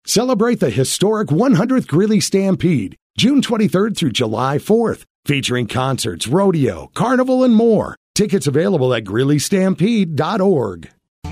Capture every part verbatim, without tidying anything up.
Celebrate the historic one hundredth Greeley Stampede, June twenty-third through July fourth, featuring concerts, rodeo, carnival, and more. Tickets available at greeley stampede dot org.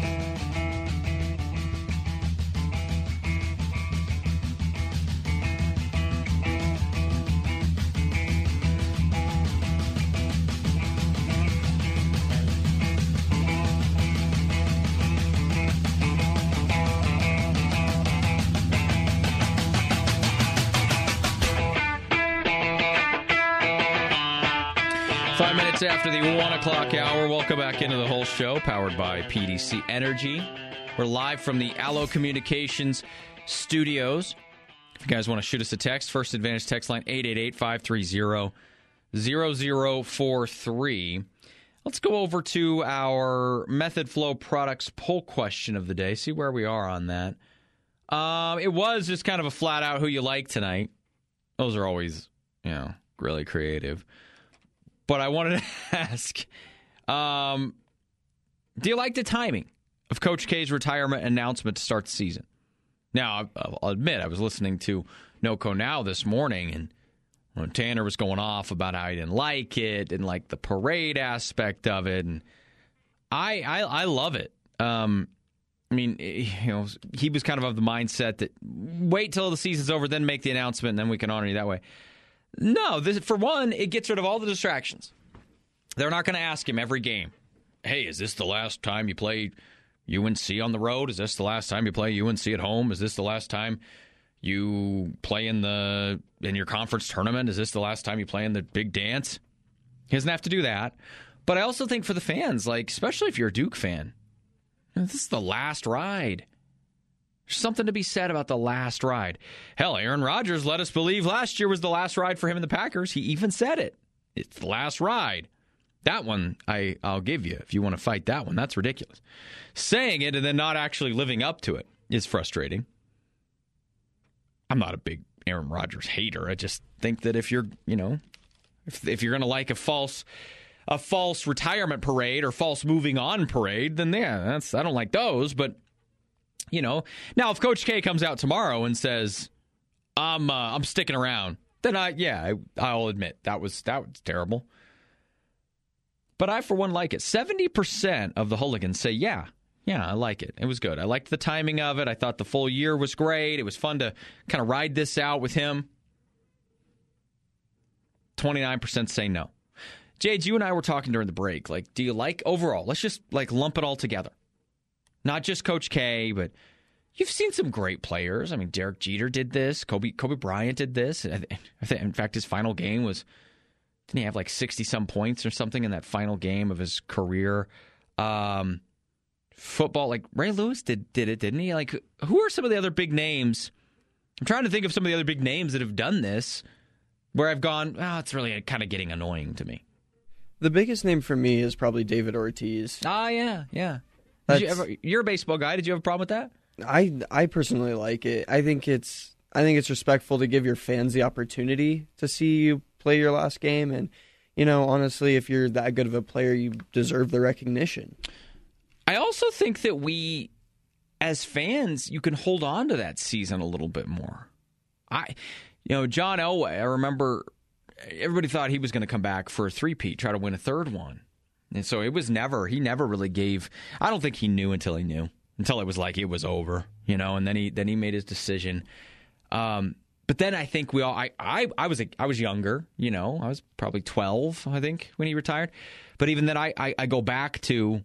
Five minutes after the one o'clock hour, welcome back into the whole show, powered by P D C Energy. We're live from the Allo Communications studios. If you guys want to shoot us a text, First Advantage text line eight eight eight, five three zero, zero zero four three. Let's go over to our Method Flow Products poll question of the day, see where we are on that. Um, it was just kind of a flat out who you like tonight. Those are always, you know, really creative. But I wanted to ask, um, do you like the timing of Coach K's retirement announcement to start the season? Now, I'll, I'll admit, I was listening to NoCo Now this morning, and when Tanner was going off about how he didn't like it, didn't like the parade aspect of it, and I I, I love it. Um, I mean, you know, he was kind of of the mindset that wait till the season's over, then make the announcement, and then we can honor you that way. No, this, for one, it gets rid of all the distractions. They're not going to ask him every game, hey, is this the last time you play U N C on the road? Is this the last time you play U N C at home? Is this the last time you play in the in your conference tournament? Is this the last time you play in the big dance? He doesn't have to do that. But I also think for the fans, like especially if you're a Duke fan, this is the last ride. There's something to be said about the last ride. Hell, Aaron Rodgers let us believe last year was the last ride for him and the Packers. He even said it. It's the last ride. That one, I, I'll give you if you want to fight that one. That's ridiculous. Saying it and then not actually living up to it is frustrating. I'm not a big Aaron Rodgers hater. I just think that if you're, you know, if, if you're going to like a false a false retirement parade or false moving on parade, then yeah, that's I don't like those, but you know, now if Coach K comes out tomorrow and says, "I'm uh, I'm sticking around," then I yeah I, I'll admit that was that was terrible. But I for one like it. Seventy percent of the hooligans say, "Yeah, yeah, I like it. It was good. I liked the timing of it. I thought the full year was great. It was fun to kind of ride this out with him." Twenty-nine percent say no. Jade, you and I were talking during the break. Like, do you like overall? Let's just like lump it all together. Not just Coach K, but you've seen some great players. I mean, Derek Jeter did this. Kobe Kobe Bryant did this. In fact, his final game was, didn't he have like sixty-some points or something in that final game of his career? Um, football, like Ray Lewis did did it, didn't he? Like, who are some of the other big names? I'm trying to think of some of the other big names that have done this where I've gone, oh, it's really kind of getting annoying to me. The biggest name for me is probably David Ortiz. Ah, yeah, yeah. Did you ever, you're a baseball guy. Did you have a problem with that? I I personally like it. I think it's I think it's respectful to give your fans the opportunity to see you play your last game, and you know, honestly, if you're that good of a player, you deserve the recognition. I also think that we, as fans, you can hold on to that season a little bit more. I, you know, John Elway. I remember everybody thought he was going to come back for a three-peat, try to win a third one. And so it was never, he never really gave, I don't think he knew until he knew, until it was like it was over, you know, and then he then he made his decision. Um, but then I think we all, I, I, I was a, I was younger, you know, I was probably twelve, I think, when he retired. But even then I, I, I go back to,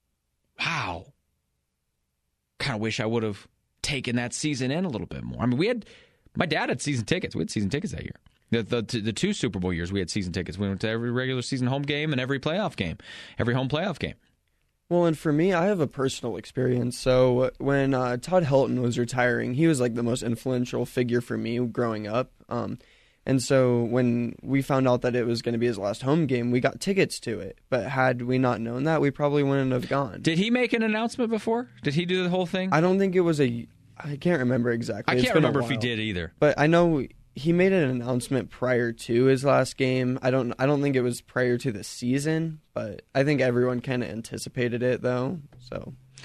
wow, kind of wish I would have taken that season in a little bit more. I mean, we had, my dad had season tickets. We had season tickets that year. The, the the two Super Bowl years, we had season tickets. We went to every regular season home game and every playoff game, every home playoff game. Well, and for me, I have a personal experience. So when uh, Todd Helton was retiring, he was like the most influential figure for me growing up. Um, and so when we found out that it was going to be his last home game, we got tickets to it. But had we not known that, we probably wouldn't have gone. Did he make an announcement before? Did he do the whole thing? I don't think it was a... I can't remember exactly. I can't remember if he did either. But I know... He made an announcement prior to his last game. I don't I don't think it was prior to the season, but I think everyone kind of anticipated it, though. So,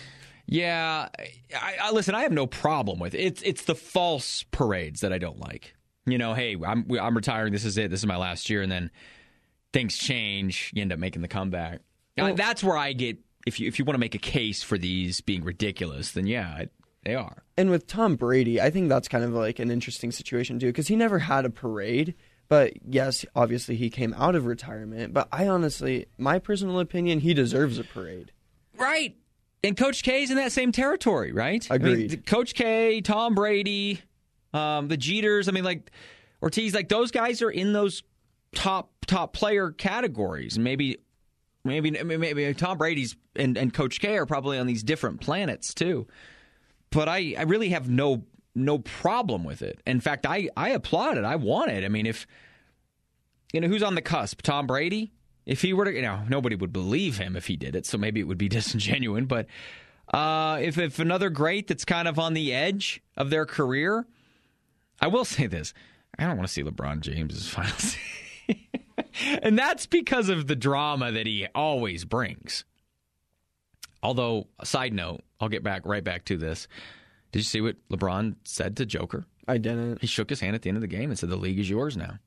Yeah, I, I listen. I have no problem with it. It's it's the false parades that I don't like. You know, hey, I'm I'm retiring. This is it. This is my last year, and then things change. You end up making the comeback. Well, that's where I get. If you if you want to make a case for these being ridiculous, then yeah, it, they are. And with Tom Brady, I think that's kind of like an interesting situation too, because he never had a parade. But yes, obviously he came out of retirement. But I honestly, my personal opinion, he deserves a parade. Right. And Coach K's in that same territory, right? Agreed. I mean, Coach K, Tom Brady, um, the Jeters, I mean, like, Ortiz, like, those guys are in those top top player categories. Maybe maybe maybe Tom Brady's and, and Coach K are probably on these different planets, too. But I, I really have no no problem with it. In fact, I, I applaud it. I want it. I mean, if, you know, who's on the cusp? Tom Brady? If he were to, you know, nobody would believe him if he did it, so maybe it would be disingenuous. But uh, if, if another great that's kind of on the edge of their career, I will say this. I don't want to see LeBron James's final season. And that's because of the drama that he always brings. Although, a side note, I'll get back right back to this. Did you see what LeBron said to Joker? I didn't. He shook his hand at the end of the game and said, the league is yours now.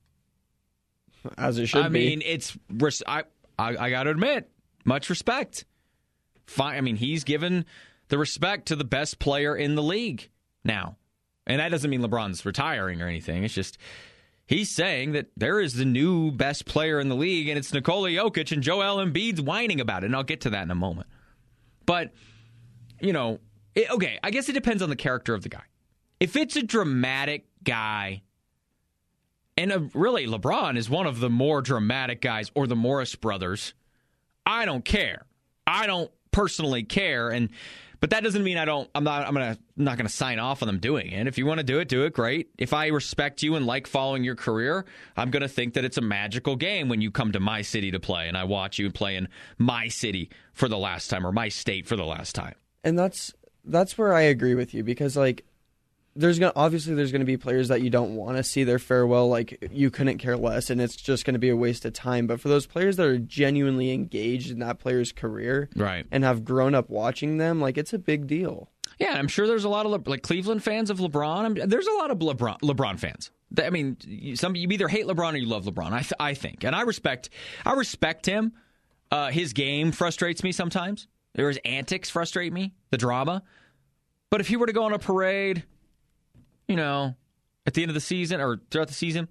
As it should I be. I mean, it's I, I I got to admit, much respect. Fine. I mean, he's given the respect to the best player in the league now, and that doesn't mean LeBron's retiring or anything. It's just he's saying that there is the new best player in the league, and it's Nikola Jokic, and Joel Embiid's whining about it, and I'll get to that in a moment. But you know, it, okay, I guess it depends on the character of the guy. If it's a dramatic guy. And uh, really, LeBron is one of the more dramatic guys, or the Morris brothers. I don't care. I don't personally care, and but that doesn't mean I don't. I'm not. I'm gonna not gonna sign off on them doing it. If you want to do it, do it. Great. If I respect you and like following your career, I'm gonna think that it's a magical game when you come to my city to play, and I watch you play in my city for the last time, or my state for the last time. And that's that's where I agree with you, because like. There's gonna obviously there's gonna be players that you don't want to see their farewell, like you couldn't care less, and it's just gonna be a waste of time. But for those players that are genuinely engaged in that player's career, right, and have grown up watching them, like it's a big deal. Yeah, I'm sure there's a lot of like Cleveland fans of LeBron. I mean, there's a lot of LeBron LeBron fans. I mean, some you either hate LeBron or you love LeBron. I th- I think, and I respect I respect him. Uh, his game frustrates me sometimes. His antics frustrate me. The drama. But if he were to go on a parade. You know, at the end of the season or throughout the season,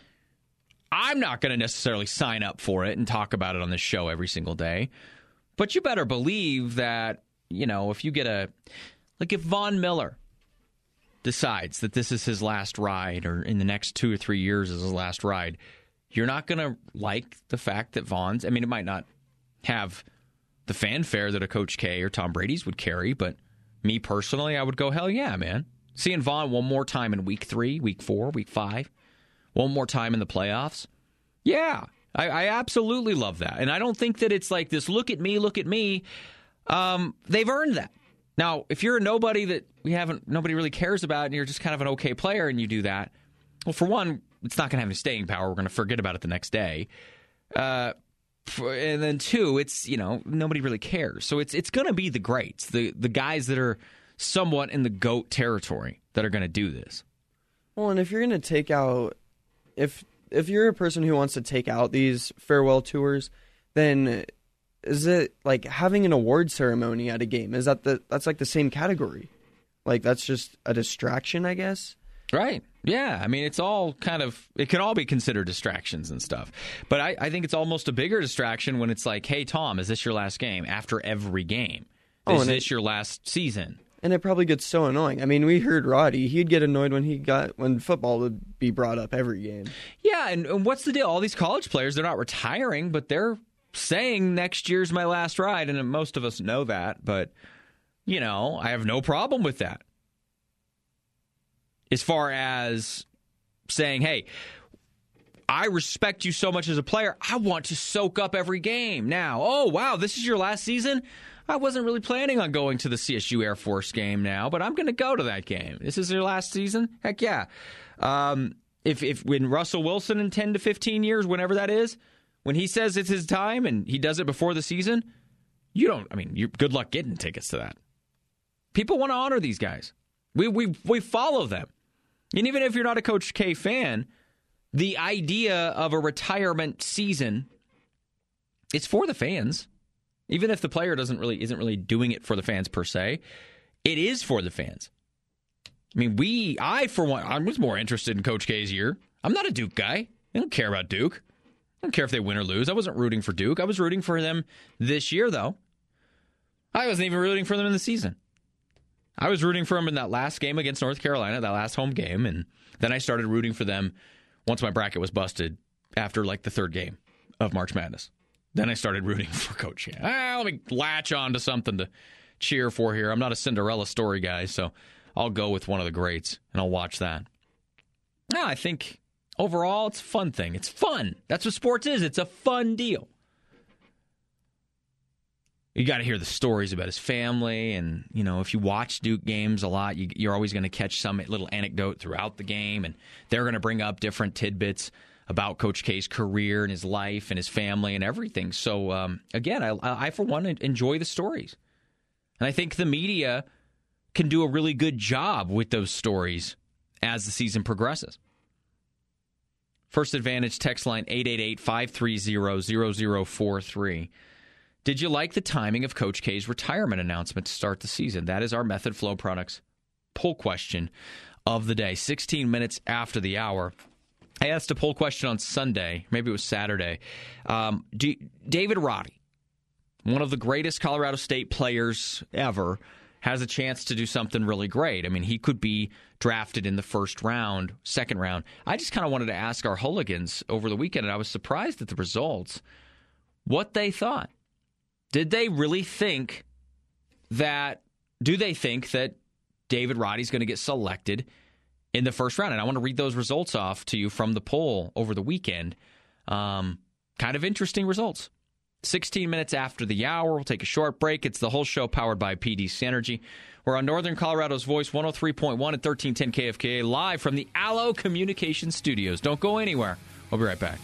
I'm not going to necessarily sign up for it and talk about it on this show every single day. But you better believe that, you know, if you get a, like if Von Miller decides that this is his last ride or in the next two or three years is his last ride, you're not going to like the fact that Von's, I mean, it might not have the fanfare that a Coach K or Tom Brady's would carry, but me personally, I would go, hell yeah, man. Seeing Vaughn one more time in week three, week four, week five, one more time in the playoffs. Yeah, I, I absolutely love that. And I don't think that it's like this, look at me, look at me. Um, they've earned that. Now, if you're a nobody that we haven't, nobody really cares about, and you're just kind of an okay player and you do that, well, for one, it's not going to have any staying power. We're going to forget about it the next day. Uh, for, and then two, it's, you know, nobody really cares. So it's it's going to be the greats, the the guys that are somewhat in the GOAT territory that are going to do this. Well, and if you're going to take out, if if you're a person who wants to take out these farewell tours, then is it like having an award ceremony at a game? Is that the that's like the same category? Like that's just a distraction, I guess? Right. Yeah. I mean, it's all kind of, it can all be considered distractions and stuff. But I, I think it's almost a bigger distraction when it's like, hey, Tom, is this your last game? After every game. Is oh, this it, your last season? And it probably gets so annoying. I mean, we heard Roddy. He'd get annoyed when he got when football would be brought up every game. Yeah, and, and what's the deal? All these college players, they're not retiring, but they're saying next year's my last ride, and most of us know that. But, you know, I have no problem with that. As far as saying, hey, I respect you so much as a player, I want to soak up every game now. Oh, wow, this is your last season? I wasn't really planning on going to the C S U Air Force game now, but I'm going to go to that game. This is your last season? Heck yeah. Um, if if when Russell Wilson in ten to fifteen years, whenever that is, when he says it's his time and he does it before the season, you don't, I mean, you good luck getting tickets to that. People want to honor these guys. We we we follow them. And even if you're not a Coach K fan, the idea of a retirement season, it's for the fans. Even if the player doesn't really isn't really doing it for the fans per se, it is for the fans. I mean, we, I for one, I was more interested in Coach K's year. I'm not a Duke guy. I don't care about Duke. I don't care if they win or lose. I wasn't rooting for Duke. I was rooting for them this year, though. I wasn't even rooting for them in the season. I was rooting for them in that last game against North Carolina, that last home game, and then I started rooting for them once my bracket was busted after like the third game of March Madness. Then I started rooting for Coach K. Ah, let me latch on to something to cheer for here. I'm not a Cinderella story guy, so I'll go with one of the greats, and I'll watch that. No, I think overall it's a fun thing. It's fun. That's what sports is. It's a fun deal. You got to hear the stories about his family, and you know, if you watch Duke games a lot, you, you're always going to catch some little anecdote throughout the game, and they're going to bring up different tidbits about Coach K's career and his life and his family and everything. So, um, again, I, I, for one, enjoy the stories. And I think the media can do a really good job with those stories as the season progresses. First Advantage text line eight eight eight, five three zero, zero zero four three. Did you like the timing of Coach K's retirement announcement to start the season? That is our Method Flow Products poll question of the day. sixteen minutes after the hour. I asked a poll question on Sunday, maybe it was Saturday. Um, do, David Roddy, one of the greatest Colorado State players ever, has a chance to do something really great. I mean, he could be drafted in the first round, second round. I just kind of wanted to ask our hooligans over the weekend, and I was surprised at the results, what they thought. Did they really think that, do they think that David Roddy's going to get selected in the first round? And I want to read those results off to you from the poll over the weekend. Um, kind of interesting results. sixteen minutes after the hour, we'll take a short break. It's the whole show powered by P D C Energy. We're on Northern Colorado's Voice, one oh three point one and thirteen ten K F K A, live from the Allo Communications Studios. Don't go anywhere. We'll be right back.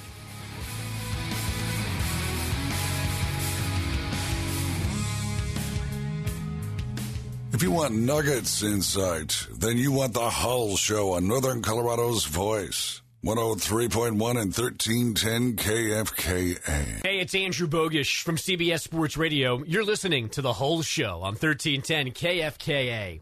If you want nuggets insight, then you want the Hull Show on Northern Colorado's Voice. one oh three point one and thirteen ten K F K A. Hey, it's Andrew Bogish from C B S Sports Radio. You're listening to The Hull Show on thirteen ten K F K A.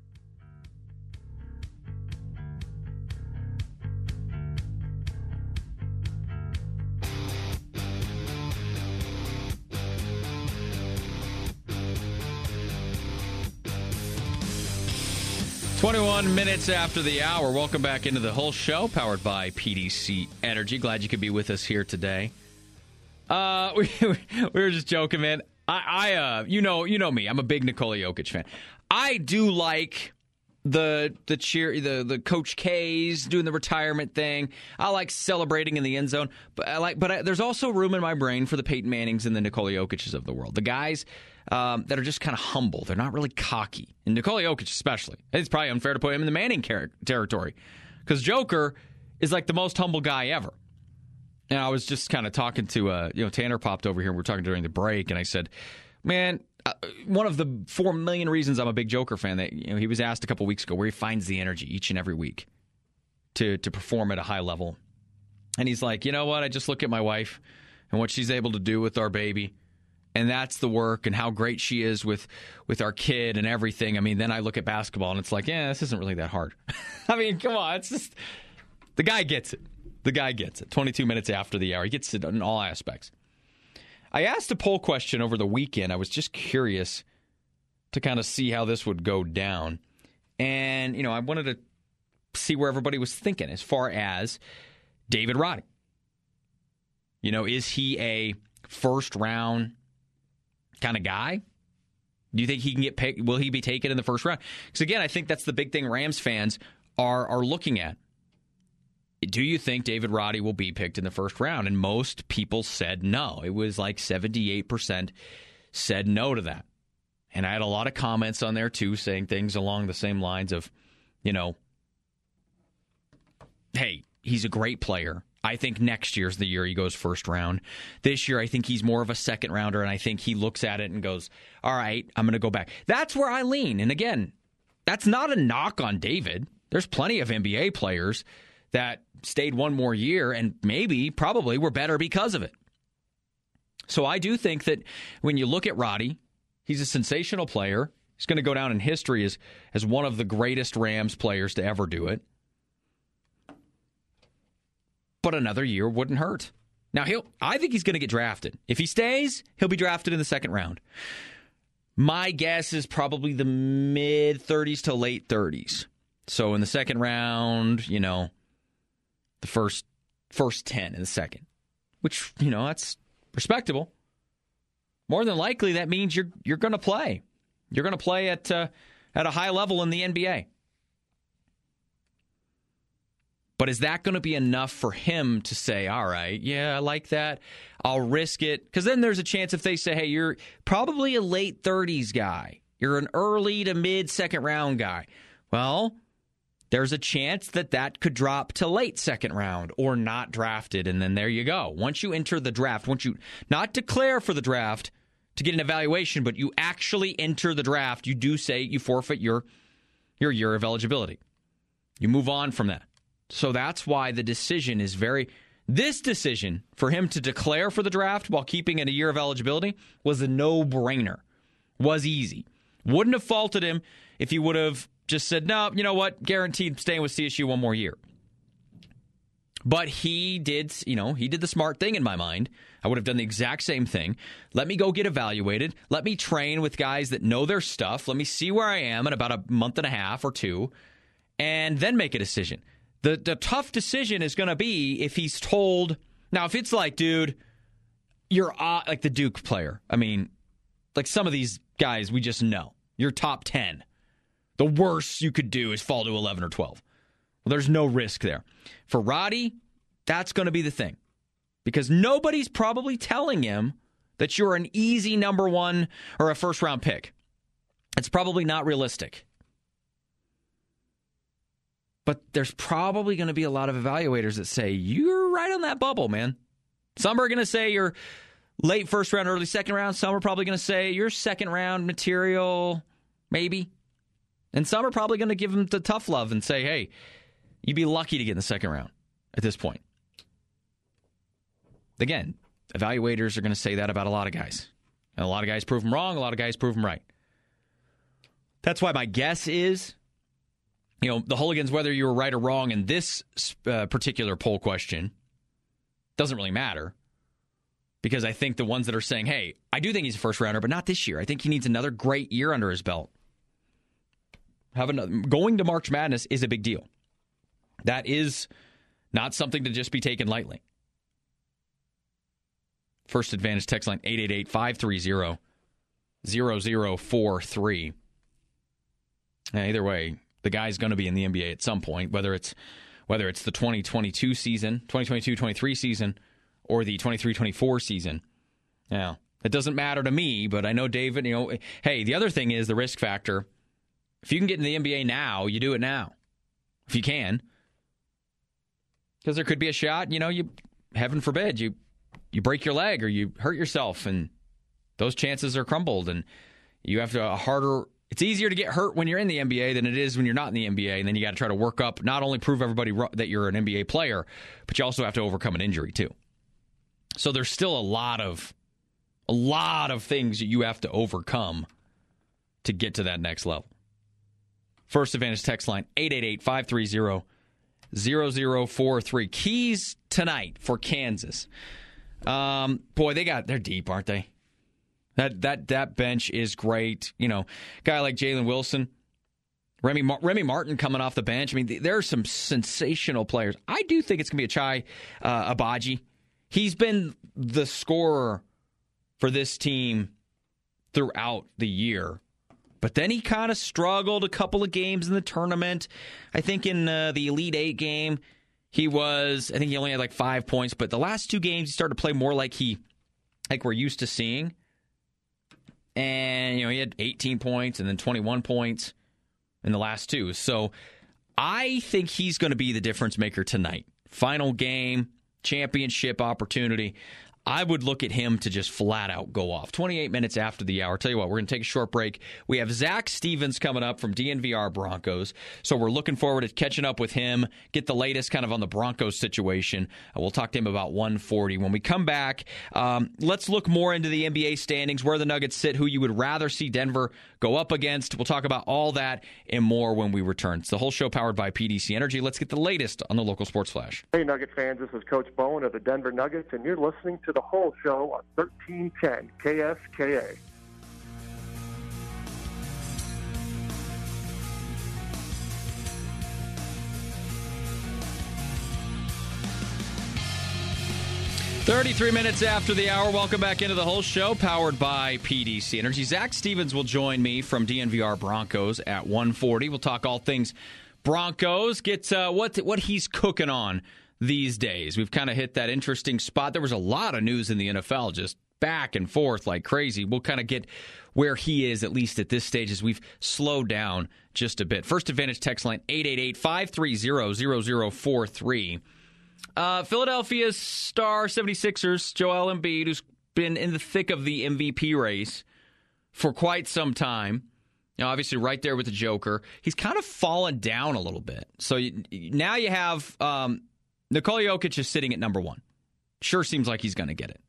twenty-one minutes after the hour. Welcome back into the whole show, powered by P D C Energy. Glad you could be with us here today. Uh, we, we were just joking, man. I, I uh, you know, you know me. I'm a big Nikola Jokic fan. I do like the the cheer, the the Coach K's doing the retirement thing. I like celebrating in the end zone, but I like. But I, there's also room in my brain for the Peyton Mannings and the Nikola Jokic's of the world. The guys Um, that are just kind of humble. They're not really cocky. And Nikola Jokic especially. It's probably unfair to put him in the Manning ter- territory. Because Joker is like the most humble guy ever. And I was just kind of talking to, uh, you know, Tanner popped over here. We were talking during the break. And I said, man, uh, one of the four million reasons I'm a big Joker fan, that you know, he was asked a couple weeks ago where he finds the energy each and every week to, to perform at a high level. And he's like, you know what? I just look at my wife and what she's able to do with our baby. And that's the work and how great she is with, with our kid and everything. I mean, then I look at basketball and it's like, yeah, this isn't really that hard. I mean, come on. It's just, the guy gets it. The guy gets it. twenty-two minutes after the hour. He gets it in all aspects. I asked a poll question over the weekend. I was just curious to kind of see how this would go down. And, you know, I wanted to see where everybody was thinking as far as David Roddy. You know, is he a first round kind of guy? Do you think he can get picked? Will he be taken in the first round? Because again, I think that's the big thing Rams fans are are looking at. Do you think David Roddy will be picked in the first round? And most people said no. It was like seventy-eight percent said no to that. And I had a lot of comments on there too, saying things along the same lines of, you know, hey, he's a great player. I think next year's the year he goes first round. This year, I think he's more of a second rounder, and I think he looks at it and goes, all right, I'm going to go back. That's where I lean. And again, that's not a knock on David. There's plenty of N B A players that stayed one more year and maybe, probably were better because of it. So I do think that when you look at Roddy, he's a sensational player. He's going to go down in history as, as one of the greatest Rams players to ever do it. But another year wouldn't hurt. Now, he'll. I think he's going to get drafted. If he stays, he'll be drafted in the second round. My guess is probably the mid-thirties to late thirties. So in the second round, you know, the first first ten in the second, which, you know, that's respectable. More than likely, that means you're you're going to play. You're going to play at uh, at a high level in the N B A. But is that going to be enough for him to say, all right, yeah, I like that. I'll risk it. Because then there's a chance if they say, hey, you're probably a late thirties guy. You're an early to mid second round guy. Well, there's a chance that that could drop to late second round or not drafted. And then there you go. Once you enter the draft, once you not declare for the draft to get an evaluation, but you actually enter the draft, you do say you forfeit your, your year of eligibility. You move on from that. So that's why the decision is very... This decision for him to declare for the draft while keeping it a year of eligibility was a no-brainer. Was easy. Wouldn't have faulted him if he would have just said, no, you know what, guaranteed staying with C S U one more year. But he did, you know, he did the smart thing in my mind. I would have done the exact same thing. Let me go get evaluated. Let me train with guys that know their stuff. Let me see where I am in about a month and a half or two, and then make a decision. The the tough decision is going to be if he's told... Now, if it's like, dude, you're uh, like the Duke player. I mean, like some of these guys we just know. You're top ten. The worst you could do is fall to eleven or twelve. Well, there's no risk there. For Roddy, that's going to be the thing. Because nobody's probably telling him that you're an easy number one or a first-round pick. It's probably not realistic. But there's probably going to be a lot of evaluators that say, you're right on that bubble, man. Some are going to say you're late first round, early second round. Some are probably going to say you're second round material, maybe. And some are probably going to give him the tough love and say, hey, you'd be lucky to get in the second round at this point. Again, evaluators are going to say that about a lot of guys. And a lot of guys prove them wrong. A lot of guys prove them right. That's why my guess is... You know, the Hooligans, whether you were right or wrong in this uh, particular poll question, doesn't really matter. Because I think the ones that are saying, hey, I do think he's a first rounder, but not this year. I think he needs another great year under his belt. Having going to March Madness is a big deal. That is not something to just be taken lightly. First Advantage text line eight eight eight, five three zero, zero zero four three. Either way, the guy's going to be in the N B A at some point, whether it's whether it's the twenty twenty-two season, twenty twenty-two twenty-three season, or the twenty-three twenty-four season. Now, it doesn't matter to me, but I know David, you know, hey, the other thing is the risk factor. If you can get in the N B A now, you do it now. If you can. Because there could be a shot, you know, you heaven forbid, you you break your leg or you hurt yourself, and those chances are crumbled, and you have to a harder... It's easier to get hurt when you're in the N B A than it is when you're not in the N B A, and then you got to try to work up, not only prove everybody that you're an N B A player, but you also have to overcome an injury too. So there's still a lot of a lot of things that you have to overcome to get to that next level. First Advantage text line eight eight eight, five three zero, zero zero four three. Keys tonight for Kansas. Um, boy, they got they're deep, aren't they? That that that bench is great. You know, guy like Jalen Wilson, Remy Mar- Remy Martin coming off the bench. I mean, th- there are some sensational players. I do think it's going to be a Chai uh, Abaji. He's been the scorer for this team throughout the year. But then he kind of struggled a couple of games in the tournament. I think in uh, the Elite Eight game, he was, I think he only had like five points. But the last two games, he started to play more like he, like we're used to seeing. And, you know, he had eighteen points and then twenty-one points in the last two. So I think he's going to be the difference maker tonight. Final game. championship opportunity. I would look at him to just flat out go off. twenty-eight minutes after the hour. Tell you what, we're going to take a short break. We have Zach Stevens coming up from D N V R Broncos. So we're looking forward to catching up with him, get the latest kind of on the Broncos situation. Uh, we'll talk to him about one forty. When we come back, um, let's look more into the N B A standings, where the Nuggets sit, who you would rather see Denver go up against. We'll talk about all that and more when we return. It's the whole show powered by P D C Energy. Let's get the latest on the local sports flash. Hey, Nugget fans, this is Coach Bowen of the Denver Nuggets, and you're listening to the whole show on thirteen ten K F K A. thirty-three minutes after the hour. Welcome back into the whole show, powered by P D C Energy. Zach Stevens will join me from D N V R Broncos at one forty. We'll talk all things Broncos, get uh, what what he's cooking on these days. We've kind of hit that interesting spot. There was a lot of news in the N F L, just back and forth like crazy. We'll kind of get where he is, at least at this stage, as we've slowed down just a bit. First Advantage text line, eight eight eight, five three zero, zero zero four three. Uh, Philadelphia's star seventy-sixers, Joel Embiid, who's been in the thick of the M V P race for quite some time. You know, obviously right there with the Joker. He's kind of fallen down a little bit. So you, now you have um, Nikola Jokic is sitting at number one. Sure seems like he's going to get it.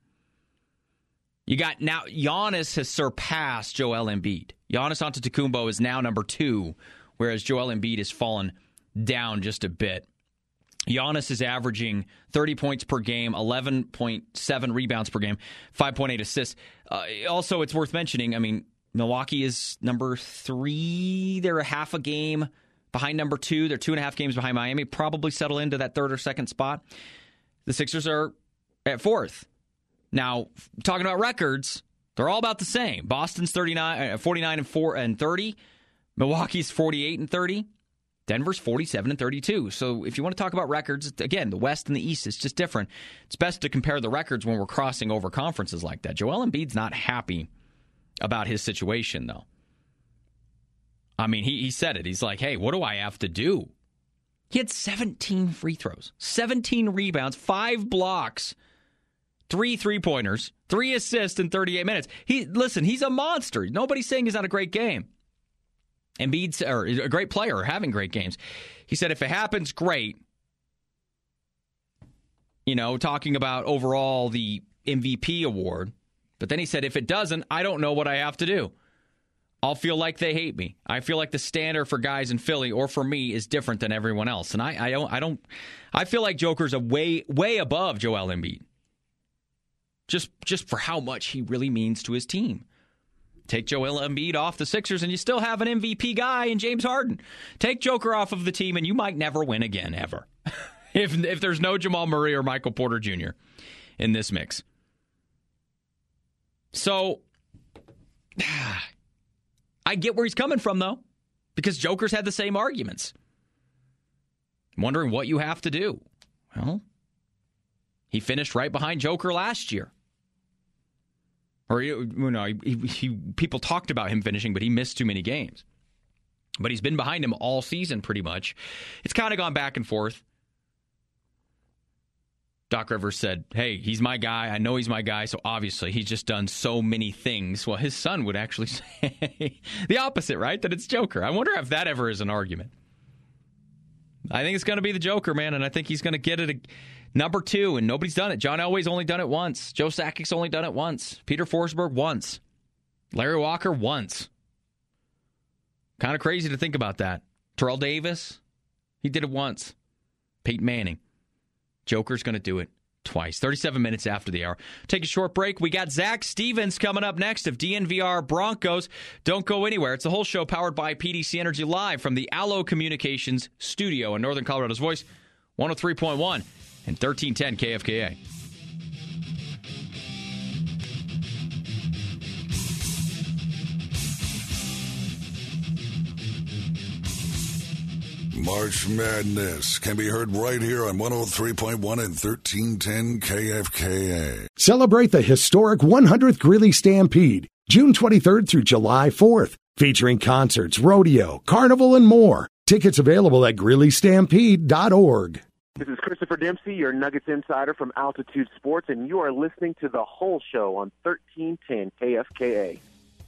You got now Giannis has surpassed Joel Embiid. Giannis Antetokounmpo is now number two, whereas Joel Embiid has fallen down just a bit. Giannis is averaging thirty points per game, eleven point seven rebounds per game, five point eight assists. Uh, also, it's worth mentioning, I mean, Milwaukee is number three. They're a half a game behind number two. They're two and a half games behind Miami. Probably settle into that third or second spot. The Sixers are at fourth. Now, talking about records, they're all about the same. Boston's thirty-nine, forty-nine and four and thirty. Milwaukee's forty-eight and thirty. Denver's forty-seven and thirty-two. So if you want to talk about records, again, the West and the East is just different. It's best to compare the records when we're crossing over conferences like that. Joel Embiid's not happy about his situation, though. I mean, he, he said it. He's like, hey, what do I have to do? He had seventeen free throws, seventeen rebounds, five blocks, three three-pointers, three assists in thirty-eight minutes. He Listen, he's a monster. Nobody's saying he's not a great game. Embiid's or a great player, having great games. He said, if it happens, great. You know, talking about overall the M V P award. But then he said, if it doesn't, I don't know what I have to do. I'll feel like they hate me. I feel like the standard for guys in Philly or for me is different than everyone else. And I, I don't, I don't, I feel like Joker's a way, way above Joel Embiid. Just, just for how much he really means to his team. Take Joel Embiid off the Sixers and you still have an M V P guy in James Harden. Take Joker off of the team and you might never win again, ever. if if there's no Jamal Murray or Michael Porter Junior in this mix. So, I get where he's coming from, though, because Joker's had the same arguments. I'm wondering what you have to do. Well, he finished right behind Joker last year. Or, you know, he, he, people talked about him finishing, but he missed too many games. But he's been behind him all season, pretty much. It's kind of gone back and forth. Doc Rivers said, hey, he's my guy. I know he's my guy, so obviously he's just done so many things. Well, his son would actually say the opposite, right? That it's Joker. I wonder if that ever is an argument. I think it's going to be the Joker, man, and I think he's going to get it a, number two, and nobody's done it. John Elway's only done it once. Joe Sakic's only done it once. Peter Forsberg once. Larry Walker once. Kind of crazy to think about that. Terrell Davis, he did it once. Peyton Manning. Joker's going to do it twice. thirty-seven minutes after the hour. Take a short break. We got Zach Stevens coming up next of D N V R Broncos. Don't go anywhere. It's the whole show powered by P D C Energy, live from the Allo Communications studio in Northern Colorado's Voice, one oh three point one and thirteen ten K F K A. March Madness can be heard right here on one oh three point one and thirteen ten K F K A. Celebrate the historic one hundredth Greeley Stampede, June twenty-third through July fourth, featuring concerts, rodeo, carnival, and more. Tickets available at greeley stampede dot org. This is Christopher Dempsey, your Nuggets insider from Altitude Sports, and you are listening to The Whole Show on thirteen ten K F K A.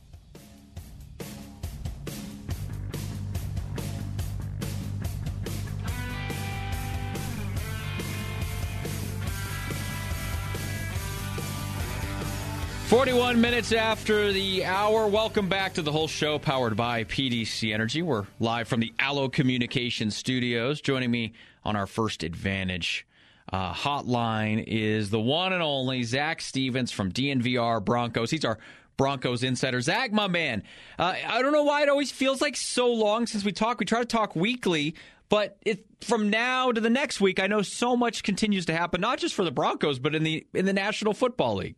forty-one minutes after the hour. Welcome back to The Whole Show, powered by P D C Energy. We're live from the Allo Communications studios. Joining me on our First Advantage uh, hotline is the one and only Zach Stevens from D N V R Broncos. He's our Broncos insider. Zach, my man, uh, I don't know why it always feels like so long since we talk. We try to talk weekly, but it, from now to the next week, I know so much continues to happen, not just for the Broncos, but in the in the National Football League.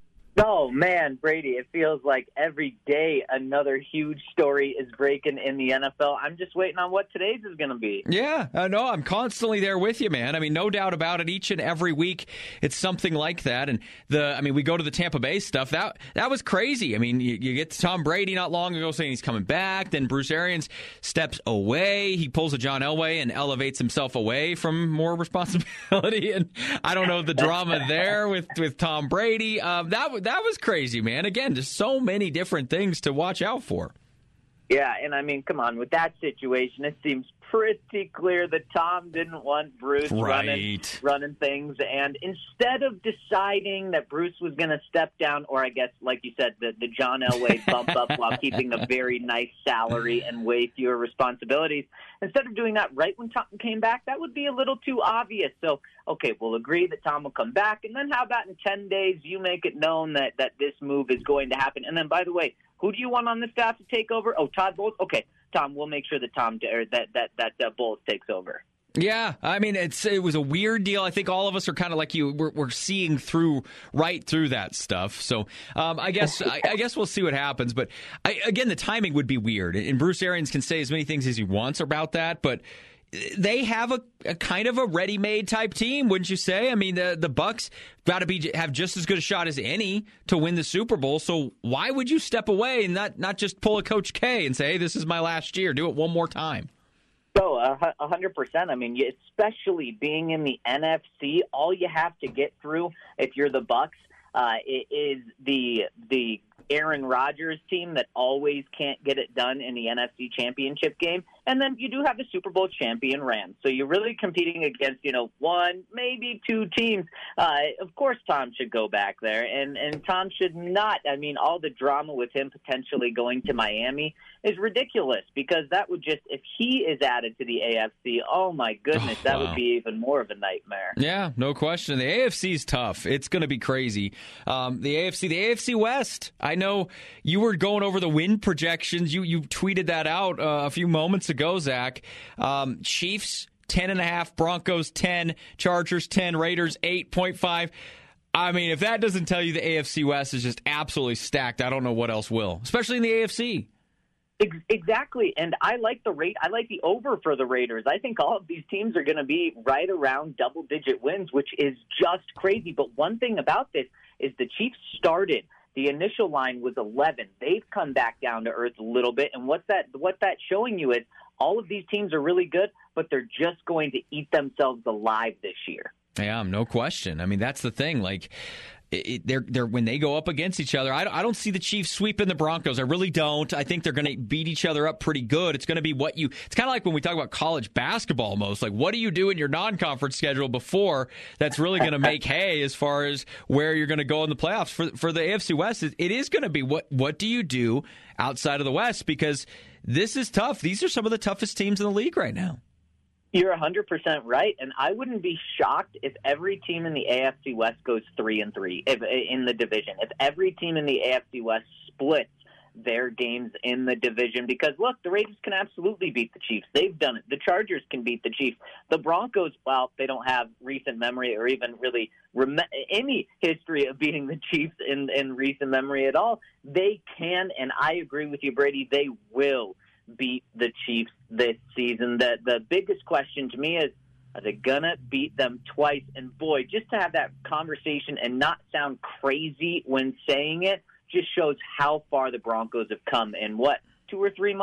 Oh, man, Brady, it feels like every day another huge story is breaking in the N F L. I'm just waiting on what today's is going to be. Yeah, I know. I'm constantly there with you, man. I mean, no doubt about it. Each and every week, it's something like that. And the, I mean, we go to the Tampa Bay stuff. That that was crazy. I mean, you, you get Tom Brady not long ago saying he's coming back. Then Bruce Arians steps away. He pulls a John Elway and elevates himself away from more responsibility. And I don't know the drama there with, with Tom Brady. Um, that That was crazy, man. Again, just so many different things to watch out for. Yeah, and I mean, come on, with that situation, it seems pretty clear that Tom didn't want Bruce right. running, running things. And instead of deciding that Bruce was going to step down, or I guess, like you said, the, the John Elway bump up while keeping a very nice salary and way fewer responsibilities, instead of doing that right when Tom came back, that would be a little too obvious. So, okay, we'll agree that Tom will come back. And then how about in ten days you make it known that, that this move is going to happen? And then, by the way, who do you want on the staff to take over? Oh, Todd Bowles? Okay, Tom, we'll make sure that Tom or that that that uh, Bowles takes over. Yeah, I mean, it's it was a weird deal. I think all of us are kind of like you. We're, we're seeing through right through that stuff. So um, I guess I, I guess we'll see what happens. But I, again, the timing would be weird. And Bruce Arians can say as many things as he wants about that, but they have a, a kind of a ready-made type team, wouldn't you say? I mean, the the Bucs got to be have just as good a shot as any to win the Super Bowl. So why would you step away and not not just pull a Coach K and say, "Hey, this is my last year. Do it one more time"? So, a hundred percent. I mean, especially being in the N F C, all you have to get through if you're the Bucs uh, is the the Aaron Rodgers team that always can't get it done in the N F C Championship game. And then you do have the Super Bowl champion Rams. So you're really competing against, you know, one, maybe two teams. Uh, of course, Tom should go back there. And, and Tom should not. I mean, all the drama with him potentially going to Miami is ridiculous because that would just, if he is added to the A F C, oh, my goodness, oh, that wow. would be even more of a nightmare. Yeah, no question. The A F C is tough. It's going to be crazy. Um, the A F C, the A F C West, I know you were going over the win projections. You, you tweeted that out uh, a few moments ago. Go, Zach. Um, Chiefs, ten and a half. Broncos, ten. Chargers, ten. Raiders, eight point five. I mean, if that doesn't tell you the A F C West is just absolutely stacked, I don't know what else will, especially in the A F C. Exactly, and I like the rate. I like the over for the Raiders. I think all of these teams are going to be right around double-digit wins, which is just crazy. But one thing about this is the Chiefs started. The initial line was eleven. They've come back down to earth a little bit, and what's that? What that's showing you is all of these teams are really good, but they're just going to eat themselves alive this year. Yeah, no question. I mean, that's the thing. Like, it, they're they're when they go up against each other, I, I don't see the Chiefs sweeping the Broncos. I really don't. I think they're going to beat each other up pretty good. It's going to be what you. It's kind of like when we talk about college basketball. Almost like, what do you do in your non-conference schedule before that's really going to make hay as far as where you're going to go in the playoffs for for the A F C West? It, it is going to be what what do you do outside of the West, because this is tough. These are some of the toughest teams in the league right now. You're one hundred percent right, and I wouldn't be shocked if every team in the A F C West goes three and three if, in the division. If every team in the A F C West splits their games in the division, because look, the Raiders can absolutely beat the Chiefs. They've done it. The Chargers can beat the Chiefs. The Broncos, well, they don't have recent memory or even really rem- any history of beating the Chiefs in, in recent memory at all. They can, and I agree with you, Brady. They will beat the Chiefs this season. The the biggest question to me is, are they gonna beat them twice? And boy, just to have that conversation and not sound crazy when saying it just shows how far the Broncos have come in what, two or three months.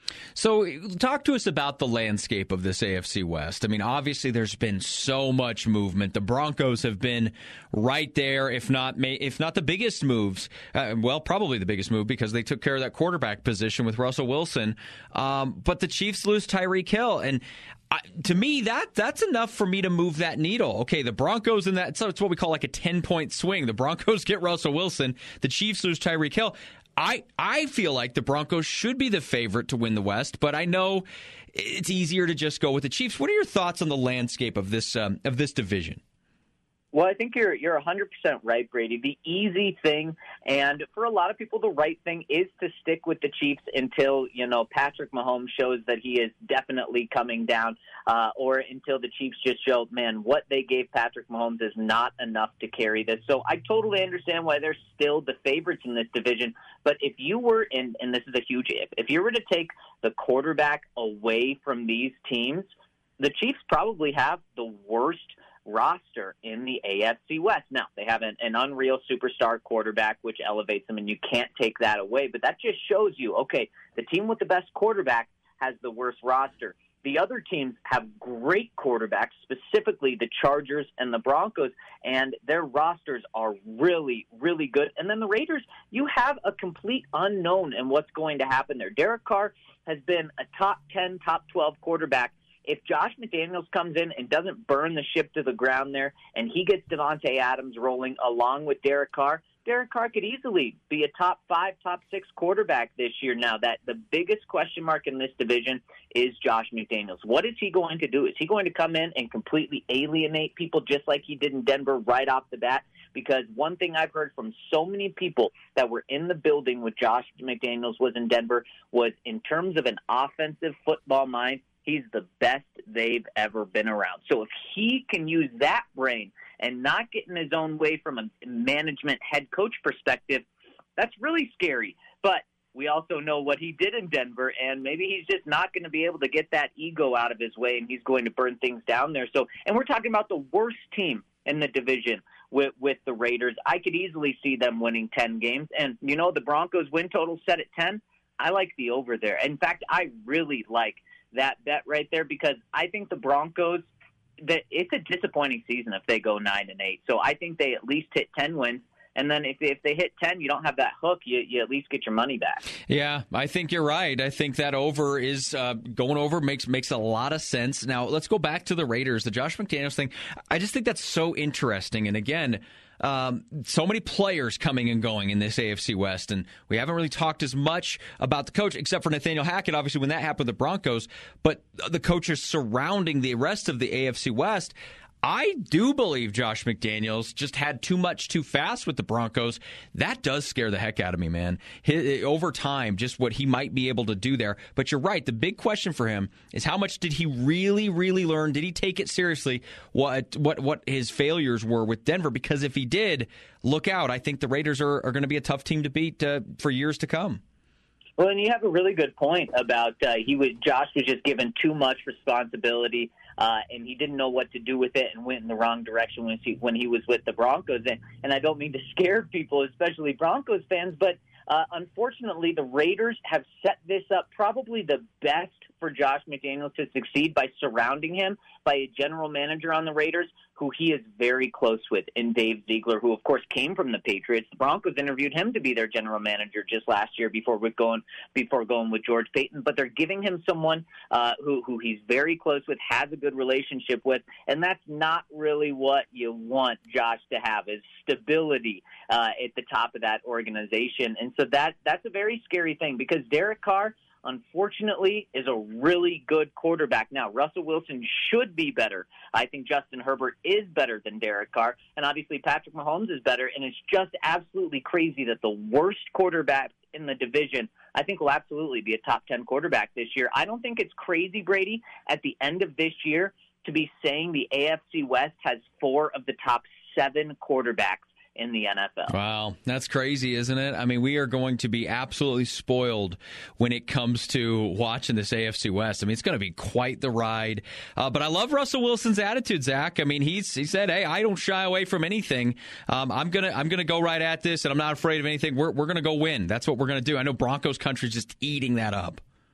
So talk to us about the landscape of this A F C West. I mean, obviously there's been so much movement. The Broncos have been right there, if not if not the biggest moves. Uh, well, probably the biggest move because they took care of that quarterback position with Russell Wilson. Um, but the Chiefs lose Tyreek Hill. And I, to me, that that's enough for me to move that needle. Okay, the Broncos in that, so it's what we call like a ten-point swing. The Broncos get Russell Wilson. The Chiefs lose Tyreek Hill. I, I feel like the Broncos should be the favorite to win the West, but I know it's easier to just go with the Chiefs. What are your thoughts on the landscape of this um, of this division? Well, I think you're you're one hundred percent right, Brady. The easy thing, and for a lot of people, the right thing is to stick with the Chiefs until, you know, Patrick Mahomes shows that he is definitely coming down, uh, or until the Chiefs just show, man, what they gave Patrick Mahomes is not enough to carry this. So I totally understand why they're still the favorites in this division. But if you were, and, and this is a huge if, if you were to take the quarterback away from these teams, the Chiefs probably have the worst roster in the A F C West. Now, they have an, an unreal superstar quarterback, which elevates them, and you can't take that away. But that just shows you, okay, the team with the best quarterback has the worst roster. The other teams have great quarterbacks, specifically the Chargers and the Broncos, and their rosters are really, really good. And then the Raiders, you have a complete unknown in what's going to happen there. Derek Carr has been a top ten, top twelve quarterback. If Josh McDaniels comes in and doesn't burn the ship to the ground there, and he gets Devontae Adams rolling along with Derek Carr, Derek Carr could easily be a top five, top six quarterback this year. Now, that the biggest question mark in this division is Josh McDaniels. What is he going to do? Is he going to come in and completely alienate people just like he did in Denver right off the bat? Because one thing I've heard from so many people that were in the building with Josh McDaniels was in Denver was, in terms of an offensive football mind, he's the best they've ever been around. So if he can use that brain and not get in his own way from a management head coach perspective, that's really scary. But we also know what he did in Denver, and maybe he's just not going to be able to get that ego out of his way, and he's going to burn things down there. So, and we're talking about the worst team in the division with, with the Raiders. I could easily see them winning ten games. And, you know, the Broncos win total set at ten. I like the over there. In fact, I really like that bet right there, because I think the Broncos, that it's a disappointing season if they go nine and eight. So I think they at least hit ten wins. And then if if they hit ten, you don't have that hook, you, you at least get your money back. Yeah, I think you're right. I think that over is uh, going over makes makes a lot of sense. Now, let's go back to the Raiders, the Josh McDaniels thing. I just think that's so interesting. And again, Um, so many players coming and going in this A F C West, and we haven't really talked as much about the coach, except for Nathaniel Hackett, obviously, when that happened with the Broncos, but the coaches surrounding the rest of the A F C West. I do believe Josh McDaniels just had too much too fast with the Broncos. That does scare the heck out of me, man. His, over time, just what he might be able to do there. But you're right. The big question for him is how much did he really, really learn? Did he take it seriously, what what what his failures were with Denver? Because if he did, look out. I think the Raiders are, are going to be a tough team to beat uh, for years to come. Well, and you have a really good point about uh, he was Josh was just given too much responsibility. Uh, and he didn't know what to do with it and went in the wrong direction when he, when he was with the Broncos. And, and I don't mean to scare people, especially Broncos fans, but uh, unfortunately the Raiders have set this up probably the best for Josh McDaniels to succeed by surrounding him by a general manager on the Raiders who he is very close with, in Dave Ziegler, who, of course, came from the Patriots. The Broncos interviewed him to be their general manager just last year before going before going with George Paton. But they're giving him someone uh, who, who he's very close with, has a good relationship with, and that's not really what you want Josh to have, is stability uh, at the top of that organization. And so that that's a very scary thing, because Derek Carr, unfortunately, is a really good quarterback. Now, Russell Wilson should be better. I think Justin Herbert is better than Derek Carr, and obviously Patrick Mahomes is better, and it's just absolutely crazy that the worst quarterback in the division, I think, will absolutely be a top ten quarterback this year. I don't think it's crazy, Brady, at the end of this year to be saying the A F C West has four of the top seven quarterbacks in the N F L. Wow, that's crazy, isn't it? I mean, we are going to be absolutely spoiled when it comes to watching this A F C West. I mean, it's going to be quite the ride. Uh, but I love Russell Wilson's attitude, Zach. I mean, he's he said, "Hey, I don't shy away from anything. Um, I'm gonna I'm gonna go right at this, and I'm not afraid of anything. We're we're gonna go win. That's what we're gonna do." I know Broncos country's just eating that up.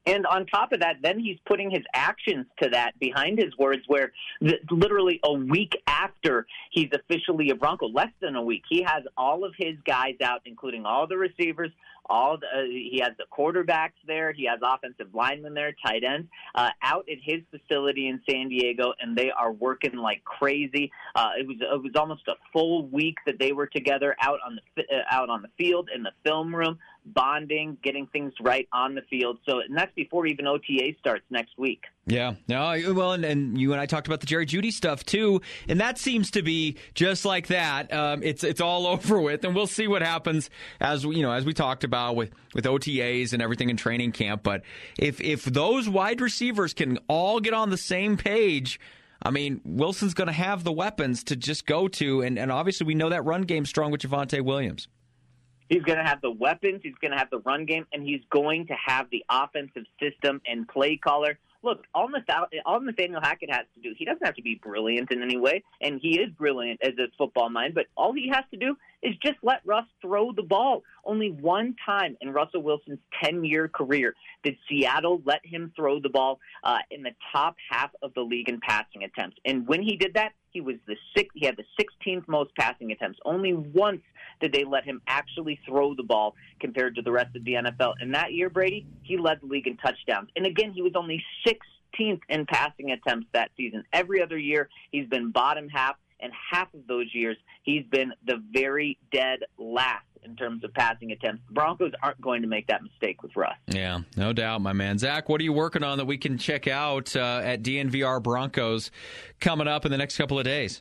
And on top of that, then he's putting his actions to that behind his words, where the, literally a week after he's officially a Bronco, less than a week, he has all of his guys out, including all the receivers, all the, uh, he has the quarterbacks there, he has offensive linemen there, tight ends, uh, out at his facility in San Diego, and they are working like crazy. Uh, it was it was almost a full week that they were together out on the uh, out on the field in the film room, bonding, getting things right on the field. So, and that's before even O T A starts next week. Yeah. No, well, and, and you and I talked about the Jerry Jeudy stuff too, and that seems to be just like that. Um, it's it's all over with, and we'll see what happens as we, you know, as we talked about with, with O T As and everything in training camp. But if if those wide receivers can all get on the same page, I mean, Wilson's going to have the weapons to just go to, and, and obviously we know that run game's strong with Javonte Williams. He's going to have the weapons, he's going to have the run game, and he's going to have the offensive system and play caller. Look, all, Nathal- all Nathaniel Hackett has to do, he doesn't have to be brilliant in any way, and he is brilliant as a football mind, but all he has to do is just let Russ throw the ball. Only one time in Russell Wilson's ten-year career did Seattle let him throw the ball uh, in the top half of the league in passing attempts. And when he did that, he was the sixth, he had the sixteenth most passing attempts. Only once did they let him actually throw the ball compared to the rest of the N F L. And that year, Brady, he led the league in touchdowns. And again, he was only sixteenth in passing attempts that season. Every other year, he's been bottom half, and half of those years, he's been the very dead last in terms of passing attempts. The Broncos aren't going to make that mistake with Russ. Yeah, no doubt, my man. Zach, what are you working on that we can check out uh, at D N V R Broncos coming up in the next couple of days?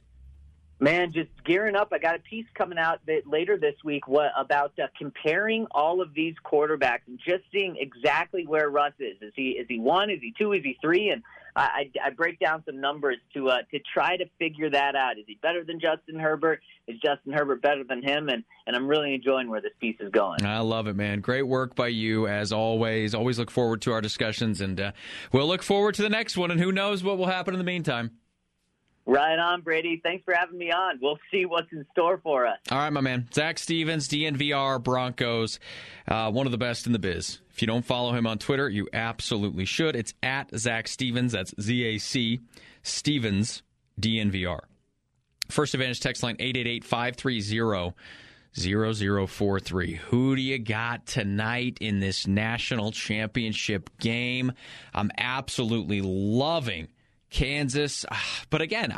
Man, just gearing up. I got a piece coming out that later this week what, about uh, comparing all of these quarterbacks and just seeing exactly where Russ is. Is he is he one? Is he two? Is he three? And I, I, I break down some numbers to uh, to try to figure that out. Is he better than Justin Herbert? Is Justin Herbert better than him? And, and I'm really enjoying where this piece is going. I love it, man. Great work by you, as always. Always look forward to our discussions, and uh, we'll look forward to the next one, and who knows what will happen in the meantime. Right on, Brady. Thanks for having me on. We'll see what's in store for us. All right, my man. Zach Stevens, D N V R Broncos, uh, one of the best in the biz. If you don't follow him on Twitter, you absolutely should. It's at Zach Stevens. That's Z A C Stevens, D N V R. First Advantage text line eight eight eight, five three zero, zero zero four three. Who do you got tonight in this national championship game? I'm absolutely loving Kansas. But again,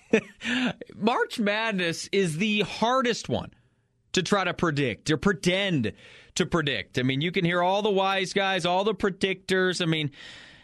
I, March Madness is the hardest one to try to predict, or pretend to predict. I mean, you can hear all the wise guys, all the predictors. I mean,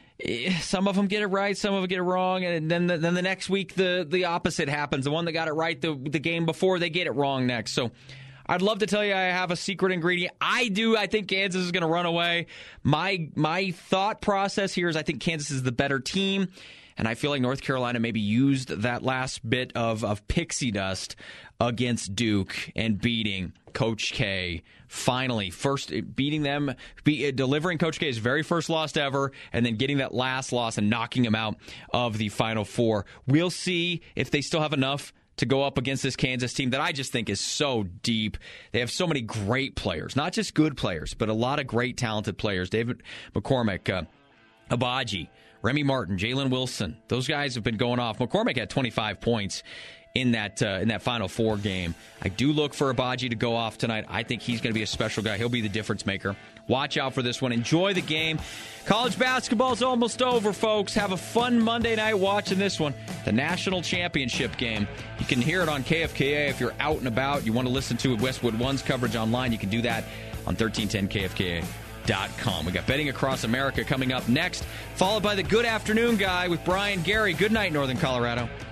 some of them get it right, some of them get it wrong, and then the, then the next week the, the opposite happens. The one that got it right the, the game before, they get it wrong next. So I'd love to tell you I have a secret ingredient. I do. I think Kansas is going to run away. My my thought process here is I think Kansas is the better team. And I feel like North Carolina maybe used that last bit of, of pixie dust against Duke and beating Coach K. Finally, first beating them, be, delivering Coach K's very first loss ever, and then getting that last loss and knocking him out of the Final Four. We'll see if they still have enough to go up against this Kansas team that I just think is so deep. They have so many great players, not just good players, but a lot of great talented players. David McCormick, uh, Abaji, Remy Martin, Jalen Wilson, those guys have been going off. McCormick had twenty-five points in that uh, in that Final Four game. I do look for Abaji to go off tonight. I think he's going to be a special guy. He'll be the difference maker. Watch out for this one. Enjoy the game. College basketball's almost over, folks. Have a fun Monday night watching this one, the national championship game. You can hear it on K F K A if you're out and about. You want to listen to Westwood One's coverage online, you can do that on thirteen ten K F K A. Dot com. We got Betting Across America coming up next, followed by the Good Afternoon Guy with Brian Gary. Good night, Northern Colorado.